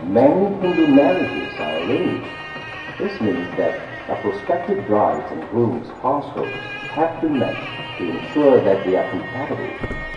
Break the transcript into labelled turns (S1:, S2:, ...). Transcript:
S1: Many Hindu marriages are arranged. This means that a prospective bride's and groom's horoscopes have been met to ensure that they are compatible.